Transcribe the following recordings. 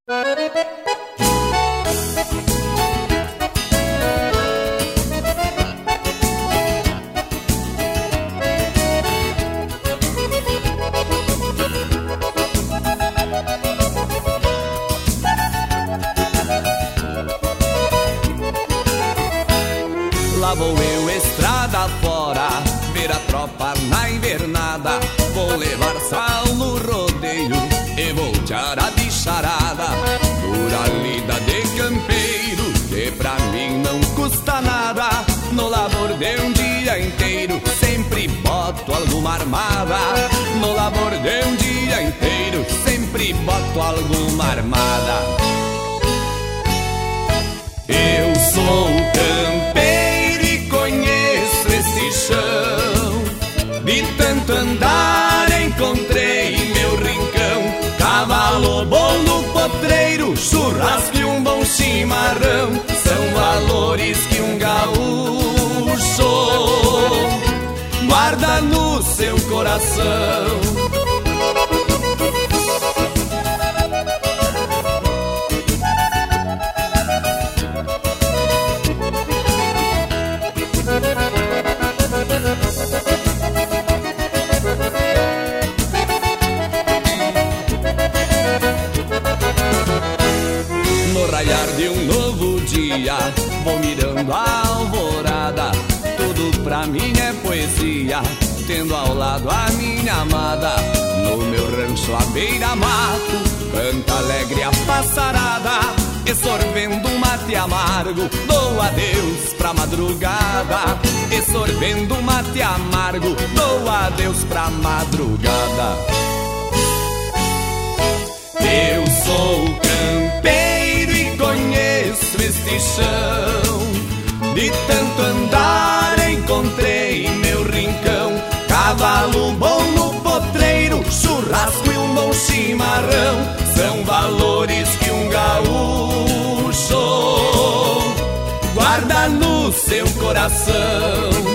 Lá vou eu estrada fora, ver a tropa na invernada. Vou levar sal no rodeio e voltear a bicharada. Dura lida de campeiro, que pra mim não custa nada. No labor de um dia inteiro, sempre boto alguma armada. No labor de um dia inteiro, sempre boto alguma armada. Eu sou campeiro e conheço esse chão. De tanto andar encontrei meu rincão. Cavalo bom no potreiro, churrasco e um bom chimarrão são valores que um gaúcho guarda no seu coração. No raiar de um novo dia, vou mirando a alvorada. Tudo pra mim é poesia, tendo ao lado a minha amada. No meu rancho à beira-mato, canta alegre a passarada. E sorvendo um mate amargo, dou adeus pra madrugada. E sorvendo um mate amargo, dou adeus pra madrugada. Eu sou campeiro e conheço este chão. De tanto andar encontrei meu rincão. Cavalo bom no potreiro, churrasco e um bom chimarrão são valores que um gaúcho guarda no seu coração.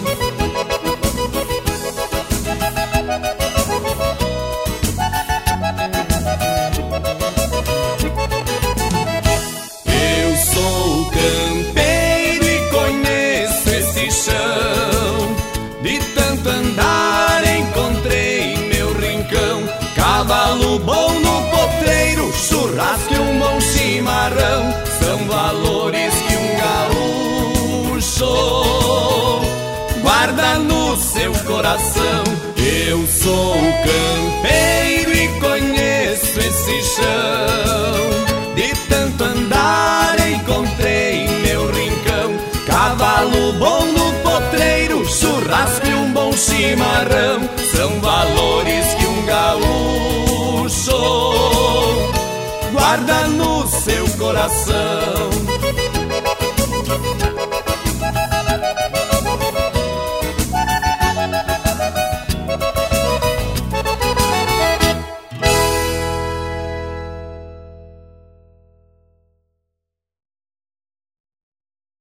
Sou campeiro e conheço esse chão. De tanto andar encontrei meu rincão. Cavalo bom no potreiro, churrasco e um bom chimarrão são valores que um gaúcho guarda no seu coração. Eu sou campeiro e conheço esse chão. De tanto andar encontrei meu rincão. Cavalo bom no potreiro, churrasco e um bom chimarrão são valores que um gaúcho guarda no seu coração.